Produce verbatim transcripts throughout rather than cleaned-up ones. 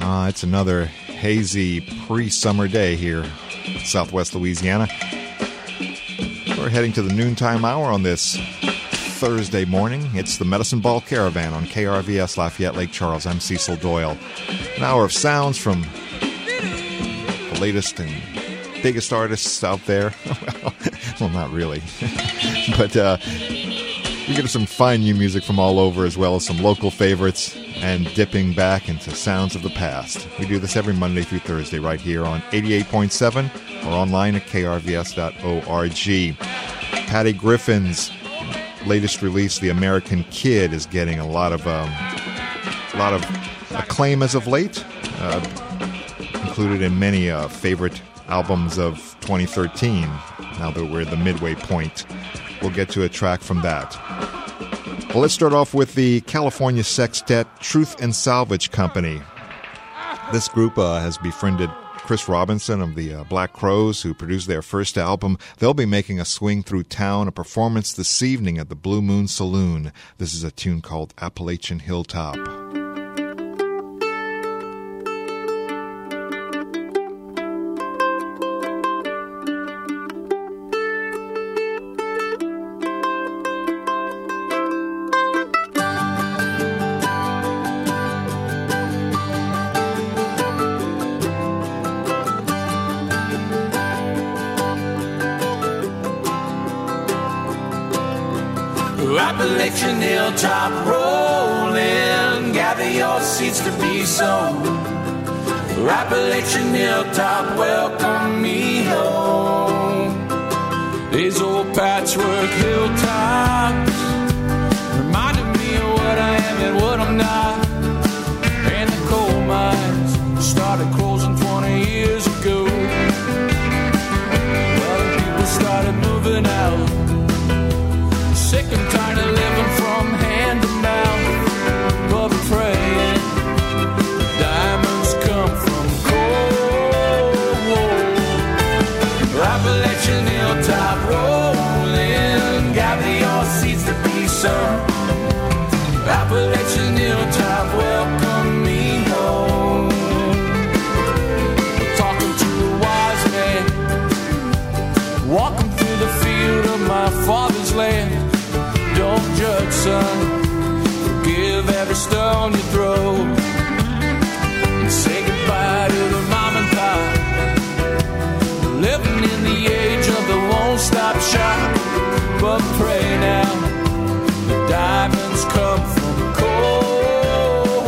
Uh, it's another hazy pre-summer day here in southwest Louisiana. We're heading to the noontime hour on this Thursday morning. It's the Medicine Ball Caravan on K R V S Lafayette Lake Charles. I'm Cecil Doyle. An hour of sounds from the latest and biggest artists out there. Well, not really. But uh, we get some fine new music from all over, as well as some local favorites and dipping back into sounds of the past. We do this every Monday through Thursday right here on eighty-eight point seven or online at k r v s dot org. Patty Griffin's latest release, The American Kid, is getting a lot of um, a lot of acclaim as of late. Uh, included in many uh, favorite albums of twenty thirteen. Now that we're at the midway point, we'll get to a track from that. Well, let's start off with the California sextet Truth and Salvage Company. This group uh, has befriended Chris Robinson of the uh, Black Crowes, who produced their first album. They'll be making a swing through town, a performance this evening at the Blue Moon Saloon. This is a tune called Appalachian Hilltop. Appalachian hilltop rolling, gather your seeds to be sown. Appalachian hilltop, welcome me home. These old patchwork hilltops reminded me of what I am and what I'm not. And the coal mines started closing twenty years ago. Well, people started moving out. Sick and tired of living from hand to mouth, but praying diamonds come from coal. Appalachian hilltop rolling, gather your seeds to be sown. Appalachian hilltop, welcome me home. Talking to a wise man, walking through the field of my father's land. Don't judge, son, forgive every stone you throw, and say goodbye to the mom and pop. Living in the age of the won't-stop shop, but pray now, the diamonds come from coal.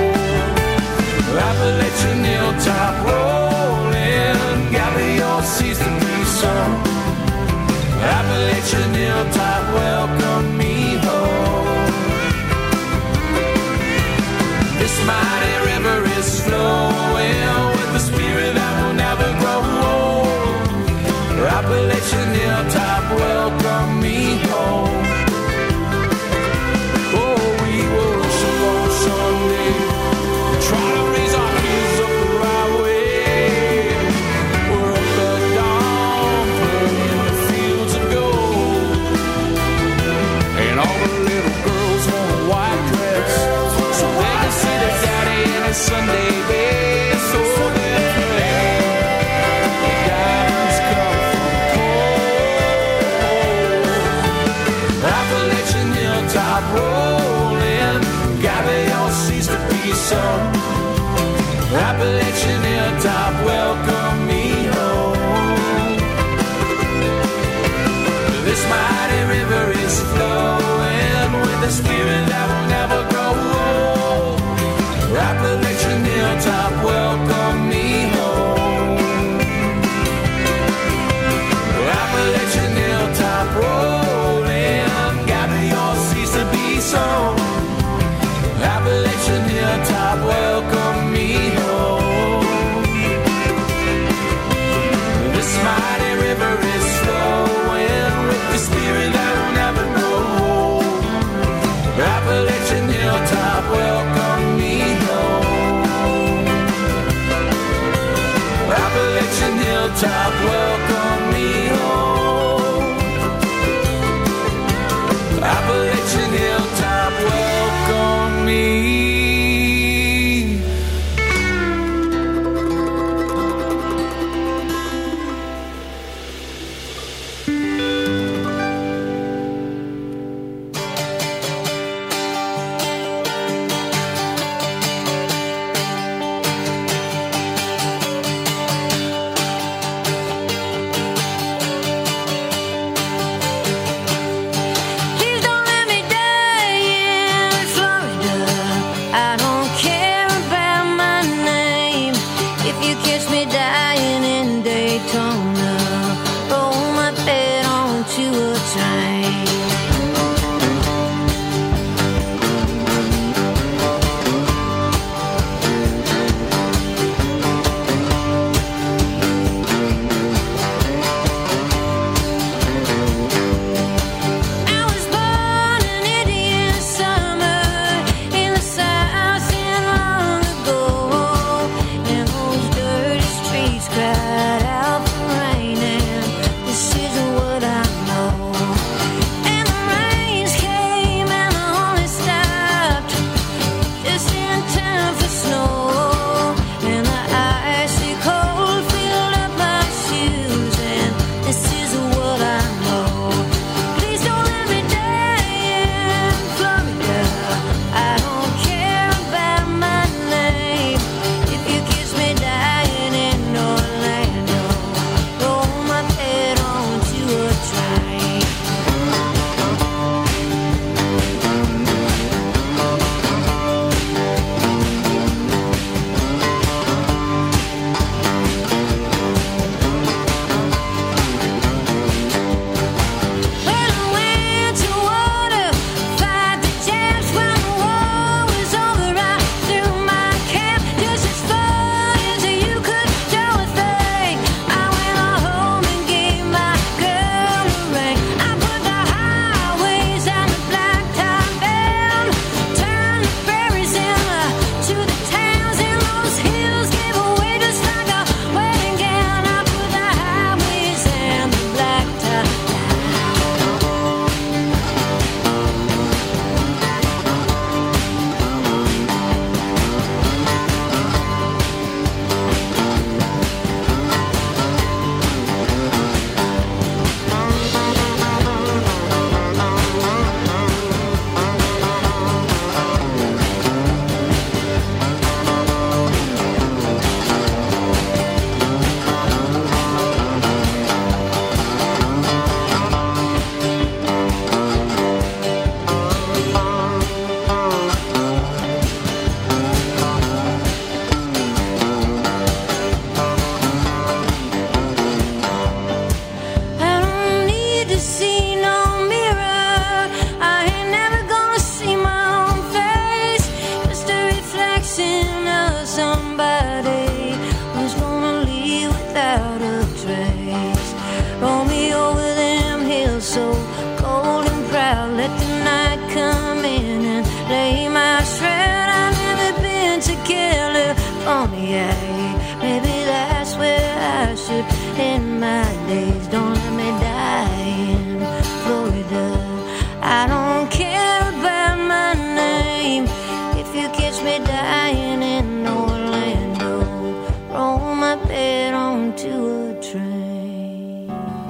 Appalachian hilltop rolling, gather your seeds to be sown. Appalachian hilltop, welcome me home. This mighty river is flowing with the spirit that will never grow old. Appalachian hilltop, welcome me home. Oh, we worship on Sunday, try to raise our hands up the right way. We're up at dawn, playing the fields of gold, and all the little girls want a white dress so they can see their daddy in his Sunday best. So then pray the diamonds come from coal. Appalachian hilltop rolling, gather your seeds to be sown. Appalachian hilltop, welcome me home. This mighty river is flowing with a spirit that will never grow old. Appalachian hilltop, welcome me home. Appalachian hilltop rolling, gather your seeds to be sown. Appalachian hilltop, welcome me home. I'll let the night come in and lay my shred. I've never been to California. Maybe that's where I should end my days. Don't let me die in Florida. I don't care about my name. If you catch me dying in Orlando, roll my bed onto a train.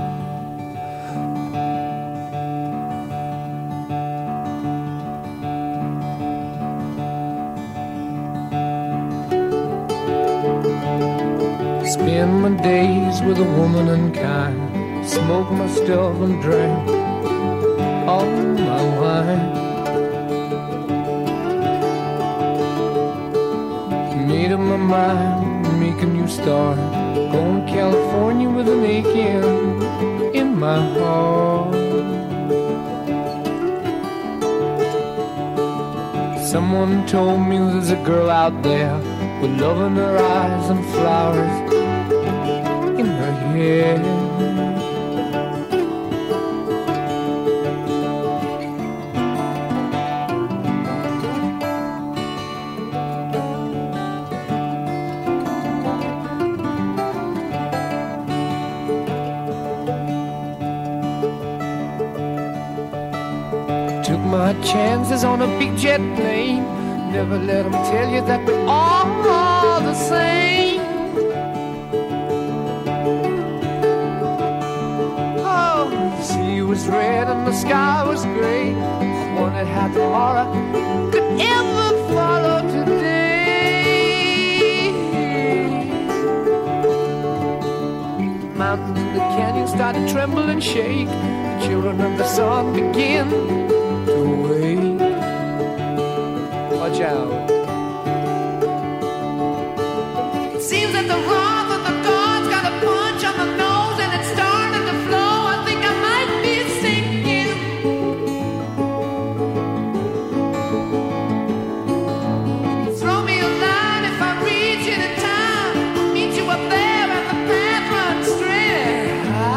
Spend my days with a woman unkind, smoke my stuff and drink all my wine. Made up my mind, make a new start, going to California with an aching in my heart. Someone told me there's a girl out there with love in her eyes and flowers in her hair. Took my chances on a big jet plane. Never let them tell you that we're all the same. Oh, the sea was red and the sky was gray. I wondered how tomorrow could ever follow today. Mountains in the canyon started to tremble and shake. The children of the sun begin to wake. Watch out. It seems that the wrath of the gods got a punch on the nose and it's starting to flow. I think I might be sinking. Throw me a line if I reach you in time. I'll meet you up there and the path runs straight.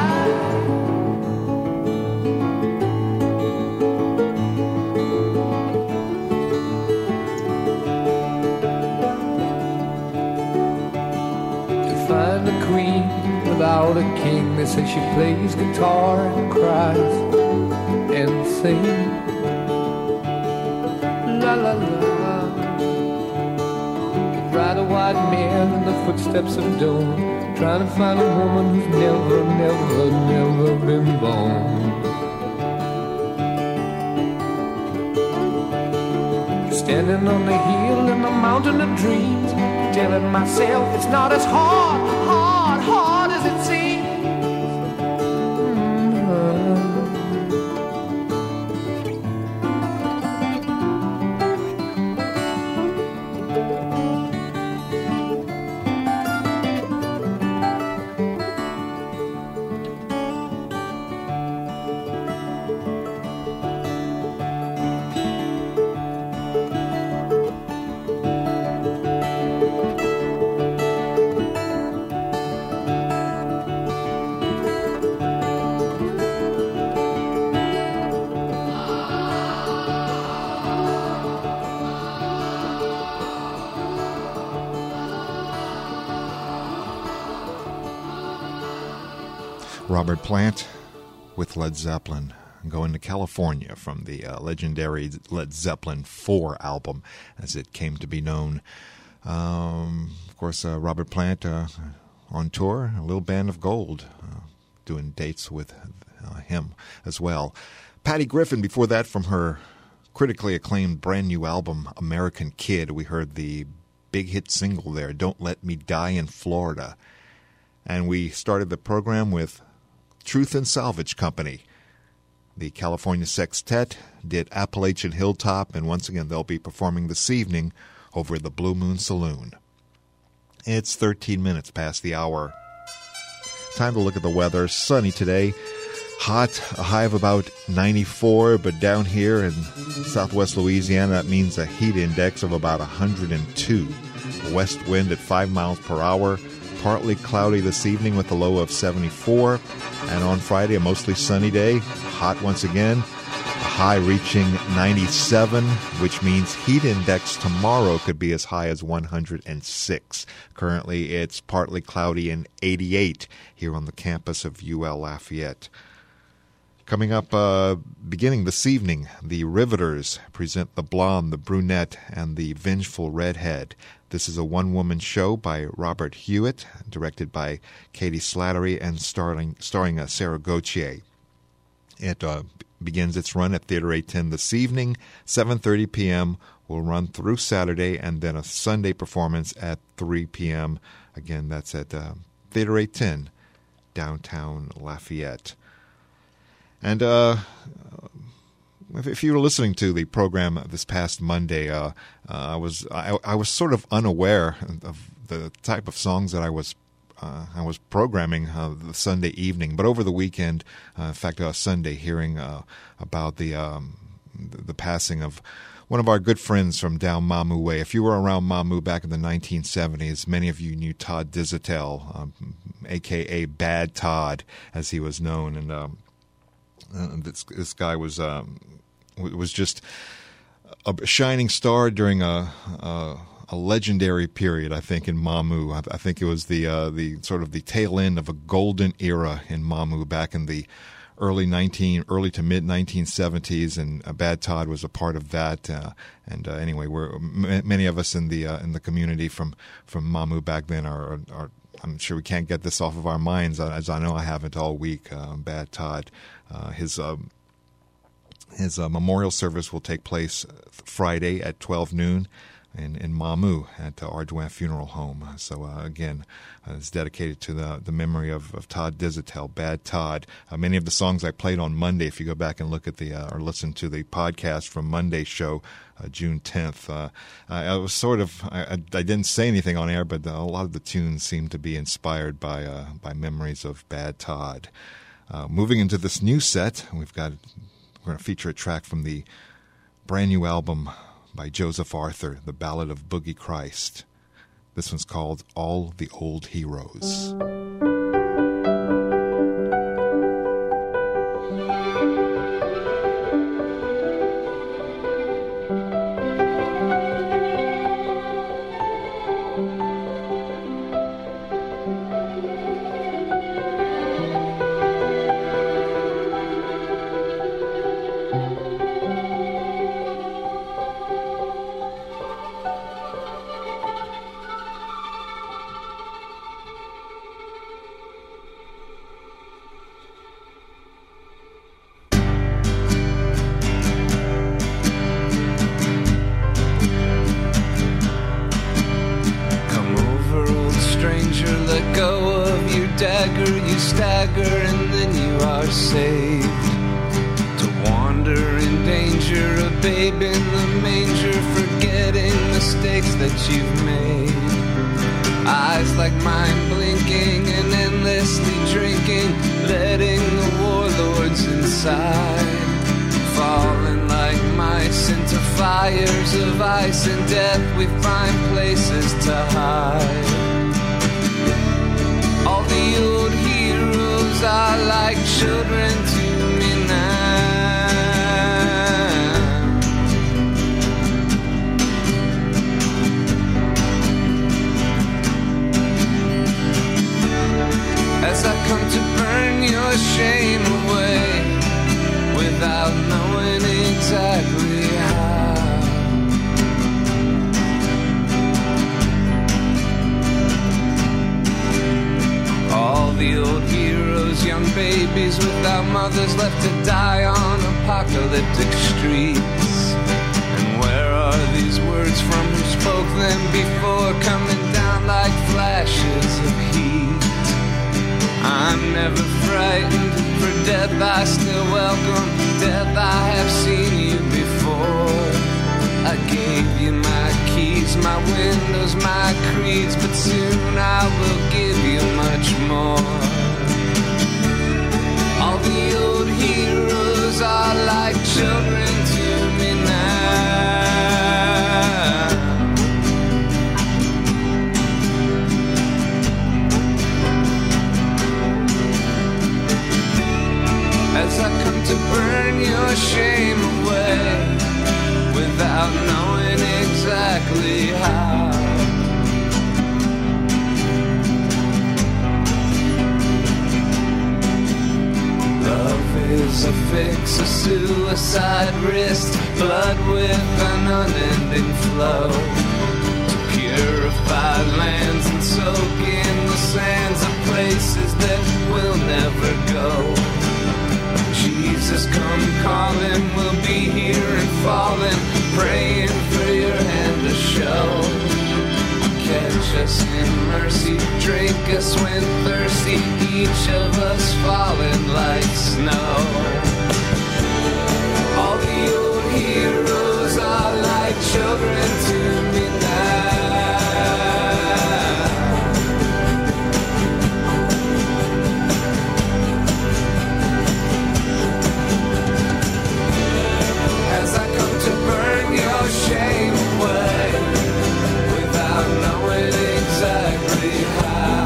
Find a queen without a king. They say she plays guitar and cries and sings. La la la. Ride a white mare in the footsteps of dawn, trying to find a woman who's never, never, never been born. Standing on the hill in the mountain of dreams, telling myself it's not as hard, hard, hard as it seems. Mm-hmm. Robert Plant with Led Zeppelin, going to California from the uh, legendary Led Zeppelin four album, as it came to be known. Um, of course, uh, Robert Plant uh, on tour, a little band of gold, uh, doing dates with uh, him as well. Patty Griffin, before that, from her critically acclaimed brand new album, American Kid, we heard the big hit single there, Don't Let Me Die in Florida. And we started the program with Truth and Salvage Company. The California Sextet did Appalachian Hilltop, and once again they'll be performing this evening over at the Blue Moon Saloon. It's thirteen minutes past the hour. Time to look at the weather. Sunny today. Hot, a high of about ninety-four, but down here in southwest Louisiana, that means a heat index of about one hundred two. West wind at five miles per hour. Partly cloudy this evening with a low of seventy-four. And on Friday, a mostly sunny day. Hot once again. high reaching ninety-seven, which means heat index tomorrow could be as high as one hundred six. Currently, it's partly cloudy and eighty-eight here on the campus of U L Lafayette. Coming up, uh, beginning this evening, the Riveters present The Blonde, the Brunette, and the Vengeful Redhead. This is a one-woman show by Robert Hewitt, directed by Katie Slattery, and starring, starring uh, Sarah Gauthier. It uh, begins its run at Theater eight ten this evening, seven thirty p.m. Will run through Saturday, and then a Sunday performance at three p.m. Again, that's at uh, Theater eight ten, downtown Lafayette. And uh, if you were listening to the program this past Monday, uh, uh, I was I, I was sort of unaware of the type of songs that I was uh, I was programming uh, the Sunday evening. But over the weekend, uh, in fact, uh, Sunday, hearing uh, about the um, the passing of one of our good friends from down Mamou Way. If you were around Mamou back in the nineteen seventies, many of you knew Todd Dizitel, um, a k a. Bad Todd, as he was known, and um, Uh, this this guy was um, was just a shining star during a, a a legendary period, I think, in Mamou. I, I think it was the uh, the sort of the tail end of a golden era in Mamou back in the early nineteen early to mid nineteen seventies, and uh, Bad Todd was a part of that. Uh, and uh, anyway, we're m- many of us in the uh, in the community from from Mamou back then are. are I'm sure we can't get this off of our minds, as I know I haven't all week. Uh, Bad Todd. Uh, his um, his uh, memorial service will take place Friday at twelve noon in, in Mamou at the Ardouin Funeral Home. So uh, again, uh, it's dedicated to the the memory of, of Todd Dizitel, Bad Todd. Uh, many of the songs I played on Monday, if you go back and look at the uh, or listen to the podcast from Monday's show, Uh, June tenth. Uh, I, I was sort of, I, I didn't say anything on air, but a lot of the tunes seem to be inspired by uh, by memories of Bad Todd. Uh, moving into this new set, we've got, we're going to feature a track from the brand new album by Joseph Arthur, The Ballad of Boogie Christ. This one's called All the Old Heroes. As I come to burn your shame exactly how. Love is a fix, a suicide wrist, blood with an unending flow. Purified lands and soak in the sands of places that will never go. Jesus, come calling, we'll be here and falling, praying for your hand to show. Catch us in mercy, drink us when thirsty, each of us falling like snow. All the old heroes are like children to me now. Shame away without knowing exactly how.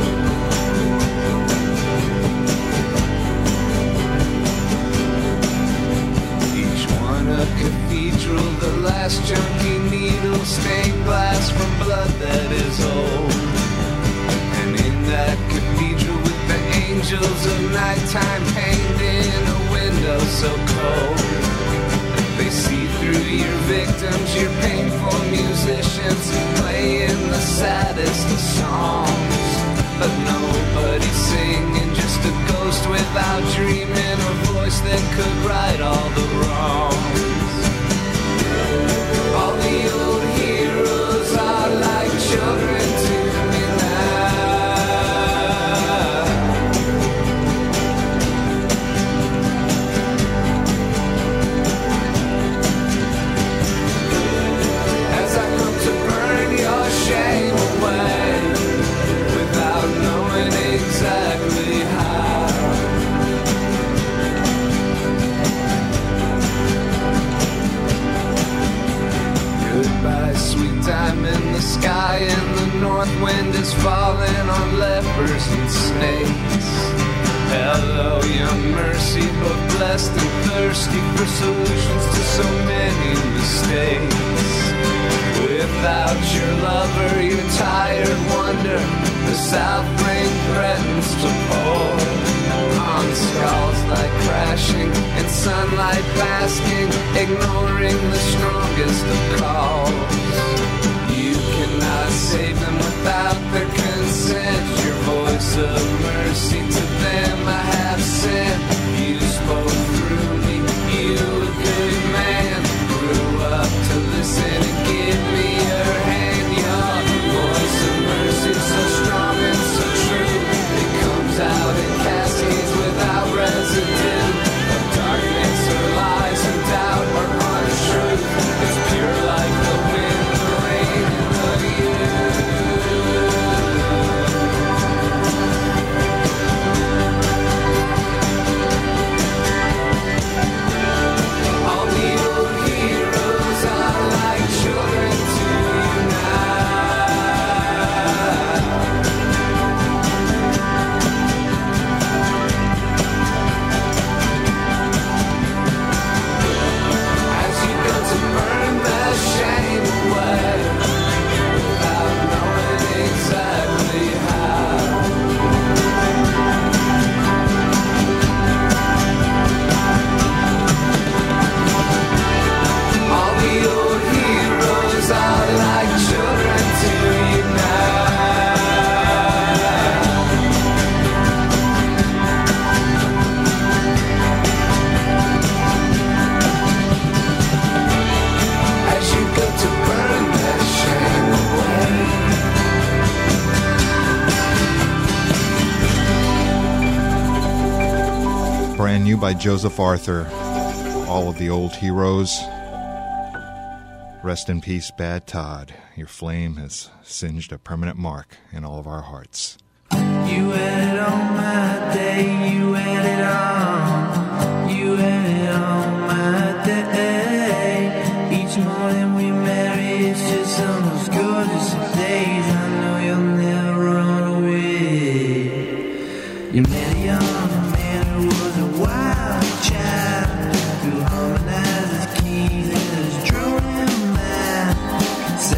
Each one a cathedral, the last junky needle, stained glass from blood that is old. And in that cathedral with the angels of nighttime painted in a window so cold. They see through your victims, your painful musicians, playing the saddest of songs. But nobody's singing, just a ghost without dreaming, a voice that could right all the wrongs. All the old heroes are like children to me now. Shame away without knowing exactly how. Goodbye, sweet time in the sky, and the north wind is falling on lepers and snakes. Hello, young mercy, both blessed and thirsty for solutions to so many mistakes. Without your lover, your tired wonder, the south rain threatens to pour on skulls like crashing and sunlight basking, ignoring the strongest of calls. You cannot save them without their consent. Your voice of mercy to them I have sent. You spoke through me, you a good man, grew up to listen and give me your hand. Your voice of mercy so strong and so true, it comes out in cascades without residue of darkness or lies and doubt or untruth. It's pure like the wind, the rain, and the you. All the old heroes are like children to you now. As you go to burn the shame away without knowing exactly how. All the old heroes are like children to you now. As you go to burn that shame away. Brand new by Joseph Arthur. All of the old heroes. Rest in peace, Bad Todd. Your flame has singed a permanent mark in all of our hearts. You had it on my day, you had it on, you had it on my day. Each morning we marry, it's just the most gorgeous of days. I know you'll never run away. You met a young man who was a wild child, who harmonized his keys and his drawing mind.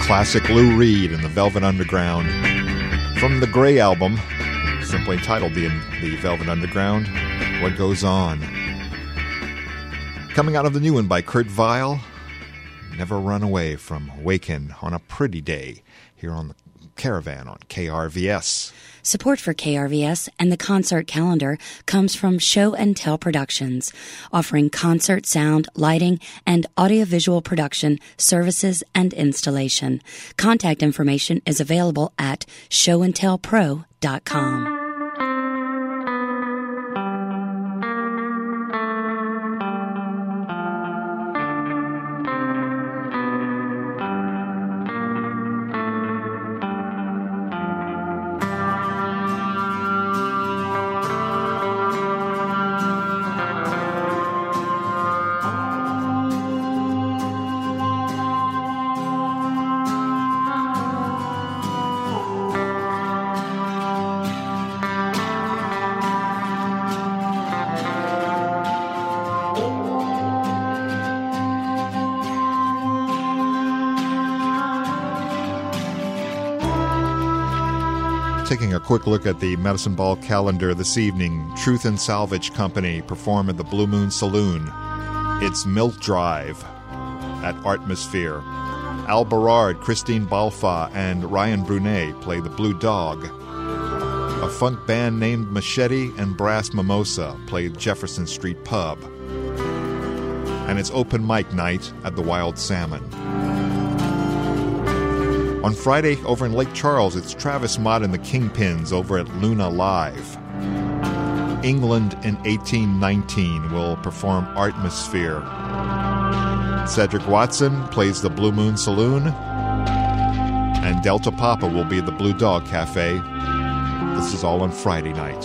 classic Lou Reed and the Velvet Underground from the Gray album, simply titled the, the Velvet Underground, What Goes On. Coming out of the new one by Kurt Weill, Never Run Away from Waken on a Pretty Day, here on the Caravan on K R V S. Support for K R V S and the concert calendar comes from Show and Tell Productions, offering concert sound, lighting, and audiovisual production services and installation. Contact information is available at show and tell pro dot com. Taking a quick look at the Medicine Ball calendar this evening, Truth and Salvage Company perform at the Blue Moon Saloon. It's Milk Drive at Artmosphere. Al Berard, Christine Balfa, and Ryan Brunet play the Blue Dog. A funk band named Machete and Brass Mimosa play Jefferson Street Pub. And it's open mic night at the Wild Salmon. On Friday, over in Lake Charles, it's Travis Mott and the Kingpins over at Luna Live. England in eighteen nineteen will perform Artmosphere. Cedric Watson plays the Blue Moon Saloon. And Delta Papa will be at the Blue Dog Cafe. This is all on Friday night.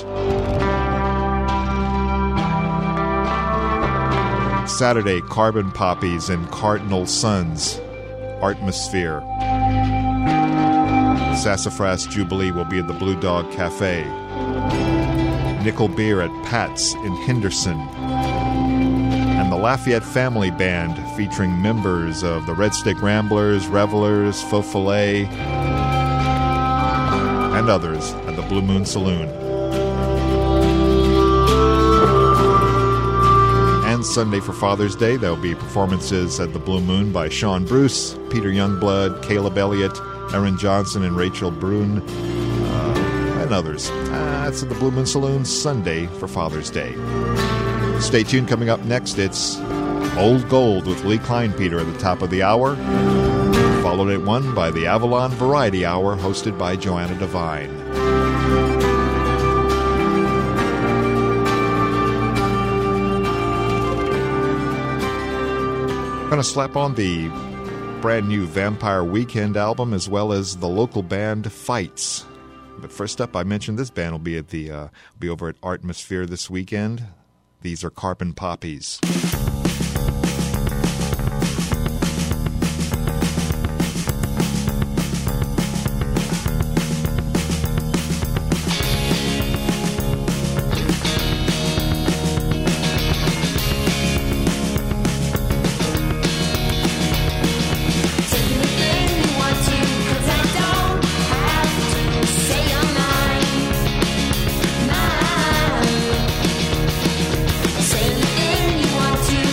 Saturday, Carbon Poppies and Cardinal Sons, Artmosphere. Sassafras Jubilee will be at the Blue Dog Cafe. Nickel Beer at Pat's in Henderson. And the Lafayette Family Band, featuring members of the Red Stick Ramblers, Revelers, Faux Filet, and others at the Blue Moon Saloon. And Sunday for Father's Day, there will be performances at the Blue Moon by Sean Bruce, Peter Youngblood, Caleb Elliott, Erin Johnson and Rachel Brune, uh, and others. Uh, that's at the Blue Moon Saloon Sunday for Father's Day. Stay tuned. Coming up next, it's Old Gold with Lee Kleinpeter at the top of the hour, followed at one by the Avalon Variety Hour, hosted by Joanna Devine. Going to slap on the brand new Vampire Weekend album, as well as the local band Fights. But first up, I mentioned this band will be at the uh, be over at Artmosphere this weekend. These are Carbon Poppies. Say anything you want to.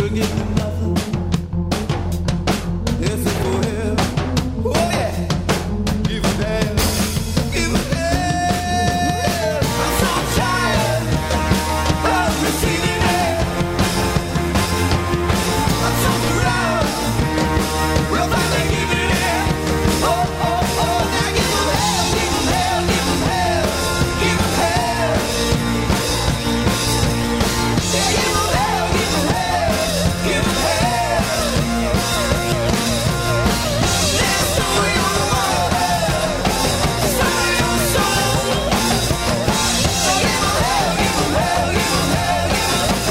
She'll give me nothing. If it go here, oh yeah, give it there, give it there. I'm so tired of receiving it. I'm so proud. We'll finally give it in. Oh, oh, oh, now give them hell, give them hell, give them hell, give them hell. Yeah, give them hell, give them hell, give them hell. There's somebody on the wall, somebody on the soul. So give them hell, give them hell, give them hell, give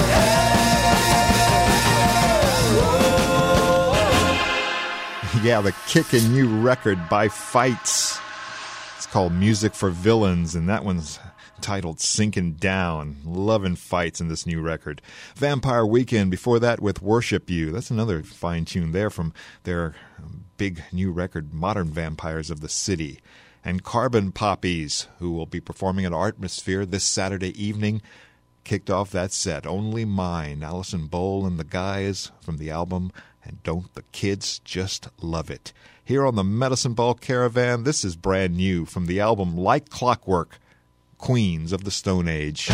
them hell. Yeah, the kickin' new record by Fights. It's called Music for Villains, and that one's titled Sinking Down. Loving Fights in this new record. Vampire Weekend before that with Worship You. That's another fine tune there from their big new record, Modern Vampires of the City. And Carbon Poppies, who will be performing at Artmosphere this Saturday evening, kicked off that set. Only Mine, Allison Bowl and the guys from the album And Don't the Kids Just Love It? Here on the Medicine Ball Caravan, this is brand new from the album Like Clockwork, Queens of the Stone Age.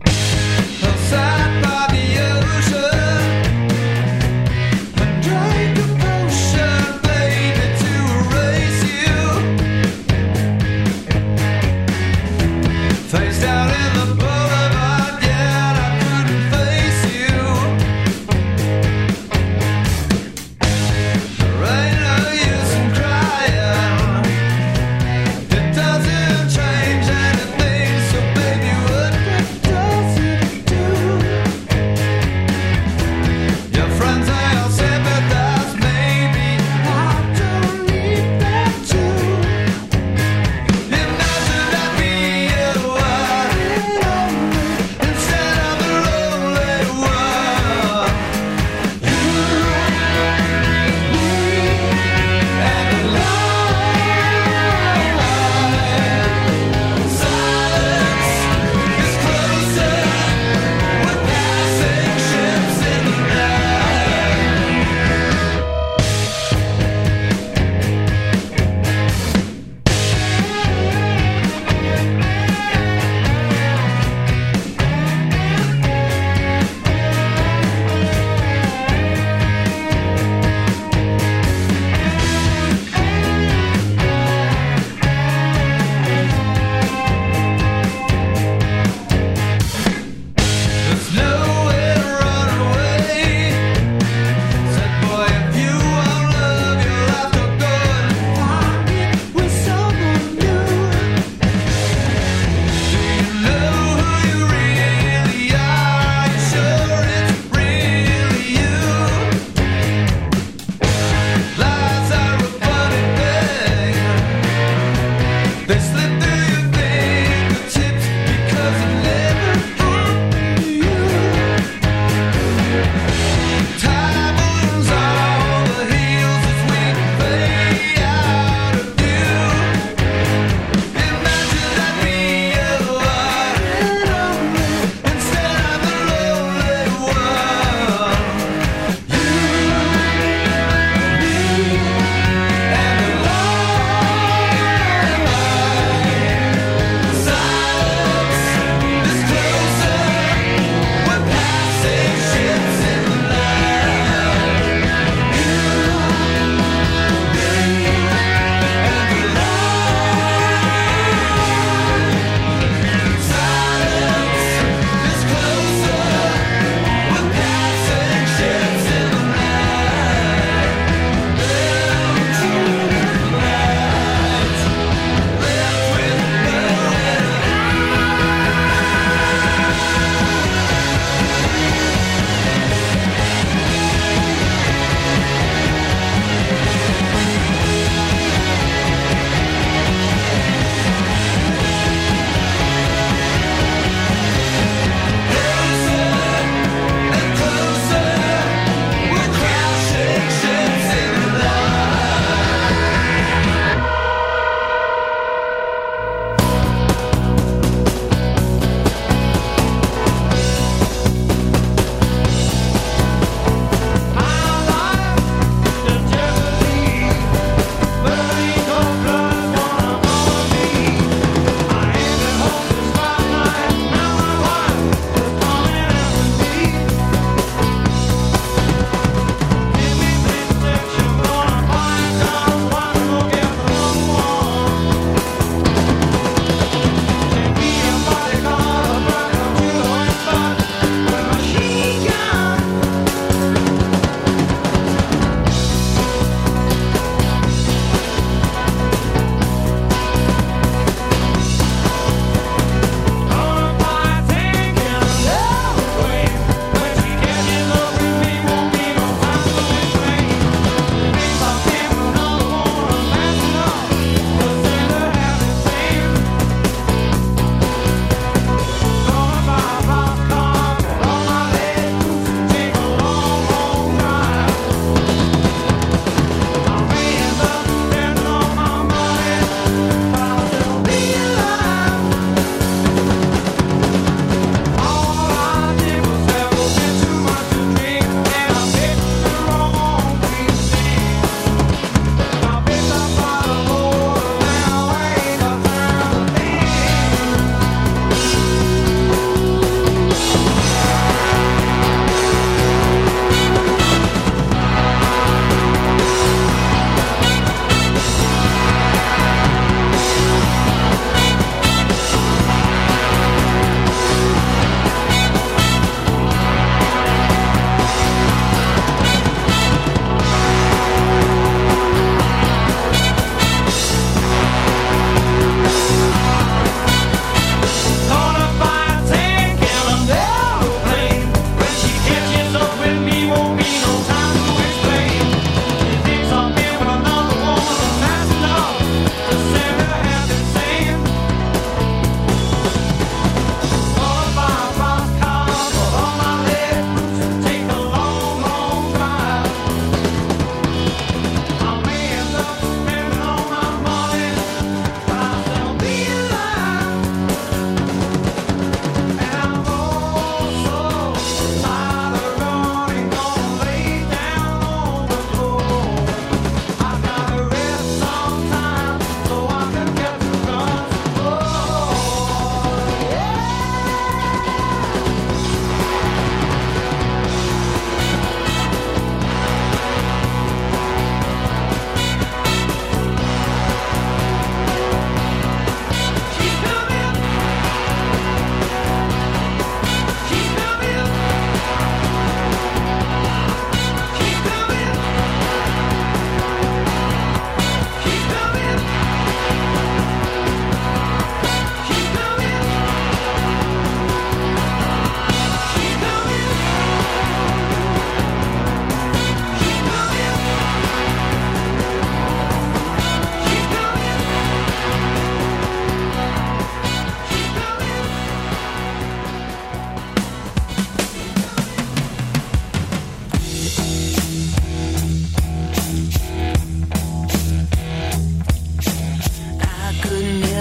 Outside by the ocean, and dry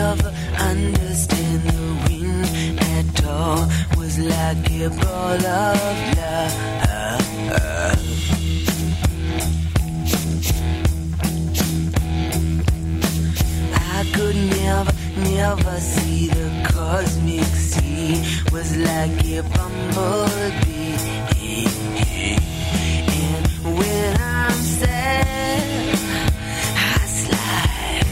never understand the wind at all. Was like a ball of love. I could never, never see the cosmic sea. Was like a bumblebee. And when I'm sad, I slide.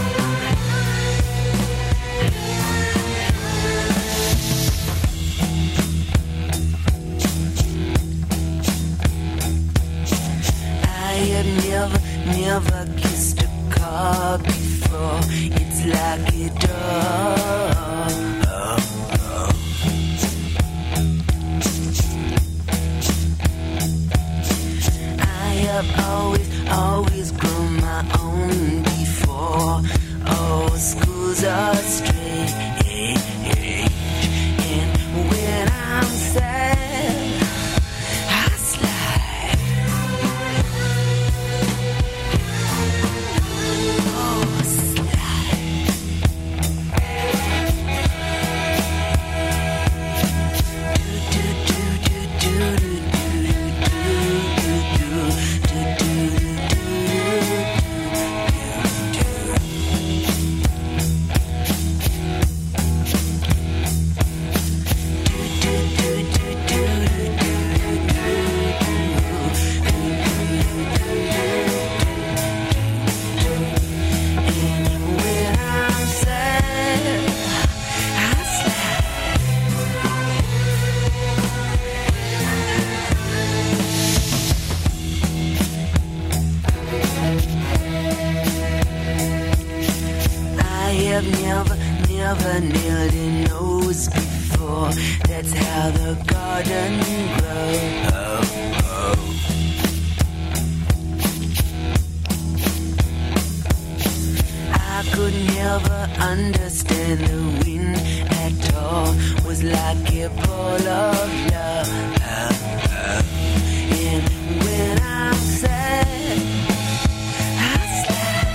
I have never, never kissed a car before. It's like a dog. I have always, always grown my own before. Oh, schools are strange. And when I'm sad, I slide. Oh, slide. Do, do, do, do, do, never, never nailed a nose before. That's how the garden grows. I could never understand the wind at all. Was like a ball of love. And when I'm sad, I slide.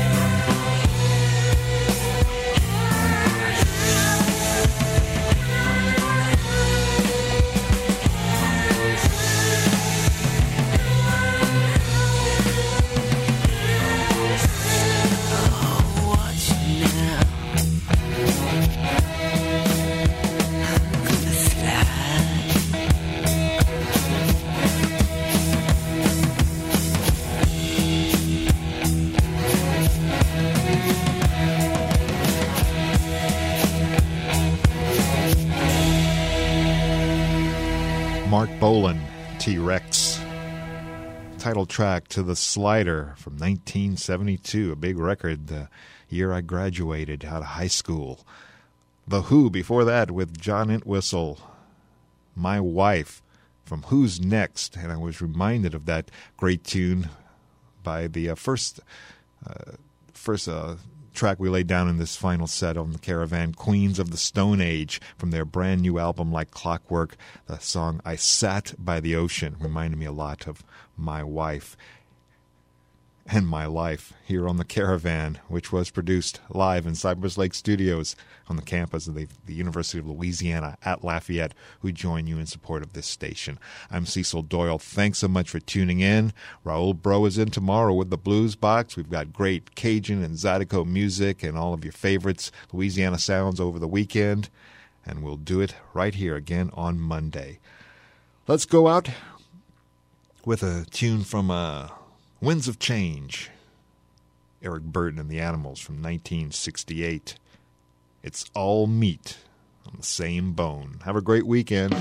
Mark Bolan, T-Rex. Title track to The Slider from nineteen seventy-two, a big record the year I graduated out of high school. The Who before that with John Entwistle, My Wife from Who's Next, and I was reminded of that great tune by the uh, first uh, first uh, track we laid down in this final set on the Caravan, Queens of the Stone Age, from their brand new album Like Clockwork. The song I Sat by the Ocean reminded me a lot of My Wife and My Life here on the Caravan, which was produced live in Cypress Lake Studios on the campus of the, the University of Louisiana at Lafayette, who join you in support of this station. I'm Cecil Doyle. Thanks so much for tuning in. Raul Bro is in tomorrow with the Blues Box. We've got great Cajun and Zydeco music and all of your favorites, Louisiana sounds over the weekend, and we'll do it right here again on Monday. Let's go out with a tune from uh, Winds of Change, Eric Burden and the Animals from nineteen sixty-eight. It's all meat on the same bone. Have a great weekend.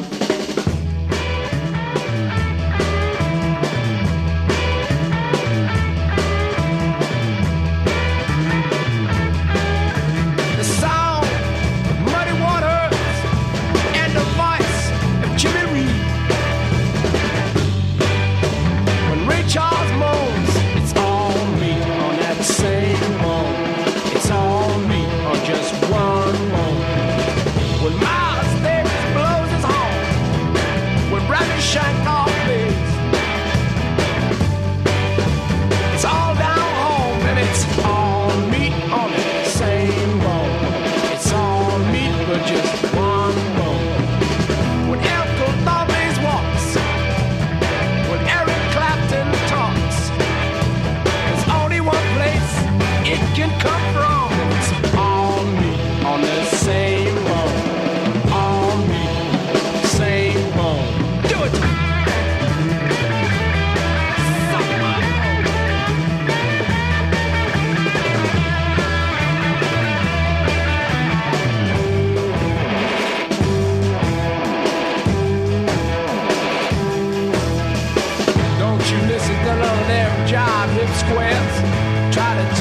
The sound of muddy waters and the voice of Jimmy Reed. When Ray Charles moans, it's all meat on that same bone. It's all meat on just one bone. When Miles Davis blows his horn,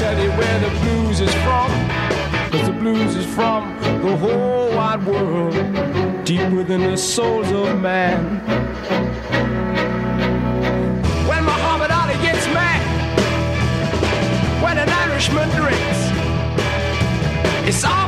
tell you where the blues is from. Cause the blues is from the whole wide world, deep within the souls of man. When Muhammad Ali gets mad, when an Irishman drinks, it's all